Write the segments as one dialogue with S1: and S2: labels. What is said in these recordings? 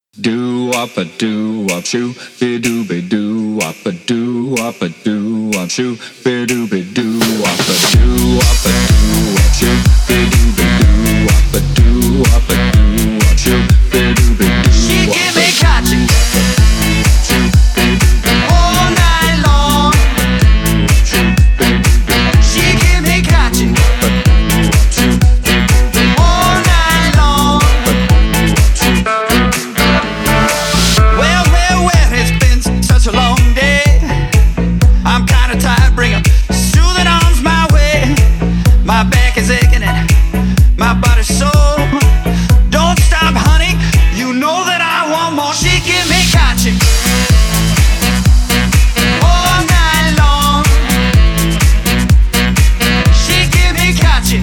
S1: Do up a do up shoo, be do be do up a do up a do up shoo, be do be do up a do up a do up shoo, be do be do up a do up a do up shoo, be do be do.
S2: She give me catching all night long. She give me catching all night long. Well, it's been such a long day. I'm kinda tired, bring her soothing arms my way. My back is aching and my body's sore. Don't stop, honey, you know that I want more. She give me catching all night long. She give me catching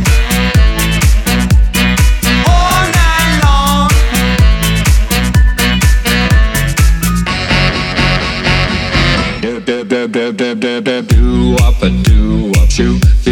S2: all night long.
S1: Do up a do up shoo.